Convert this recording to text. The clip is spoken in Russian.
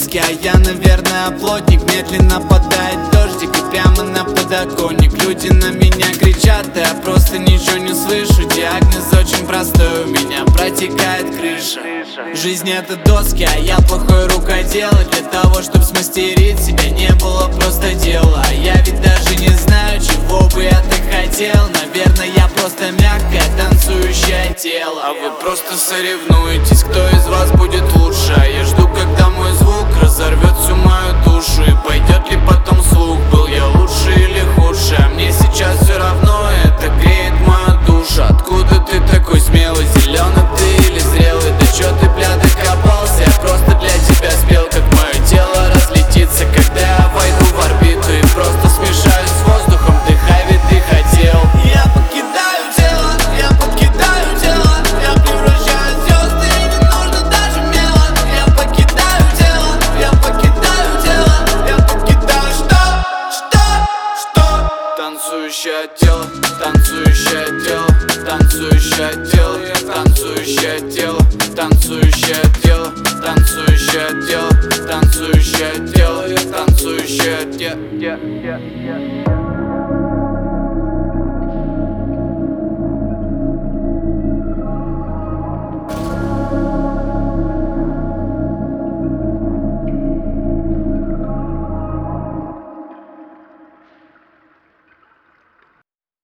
доски, а я, наверное, плотник. Медленно падает дождик и прямо на подоконник. Люди на меня кричат, а я просто ничего не слышу. Диагноз очень простой, у меня протекает крыша. Жизнь это доски, а я плохой рукодел. И для того, чтобы смастерить себя, не было просто дела. А я ведь даже не знаю, чего бы я так хотел. Наверное, я просто мягкое танцующее тело. А вы просто соревнуетесь, кто из вас будет лучше. А я жду, когда мой звук разорвет всю мою душу. И пойдет ли потом слух, был я лучше или хуже. А мне сейчас все равно, это греет мою душу. Откуда ты такой смелый, зеленый ты или зрелый? Да чё ты, бля, докопался? Я просто для тебя спел, как мое тело разлетится, когда я войду в орбиту и просто смешаюсь с воздухом. Дыхай, ведь ты хотел. Я покидаю тело, я покидаю тело, я превращаюсь в звезды, и не нужно даже мело. Я покидаю тело, я покидаю тело, я покидаю что? Танцующее тело, танцующее тело, танцующее тело, танцующее тело, танцующее тело, танцующее тело, танцующее тело, танцующее тело.